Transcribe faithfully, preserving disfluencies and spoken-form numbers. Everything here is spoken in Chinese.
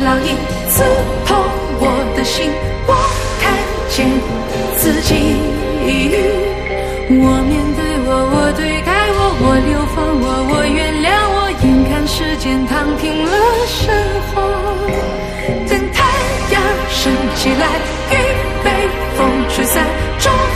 浪一刺痛我的心，我看见自己。我面对我，我对开我，我流放我，我原谅我，眼看时间躺平了生活。等太阳升起来，雨被风吹散，终